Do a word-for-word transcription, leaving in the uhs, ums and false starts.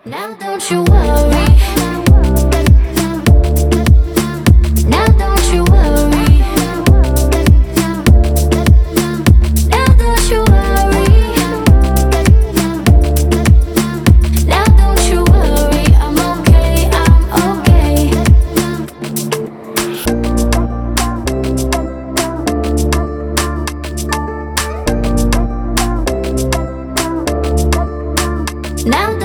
Now don't you worry. Now don't you worry. Now don't you worry. Now don't you worry. I'm okay, I'm okay. Now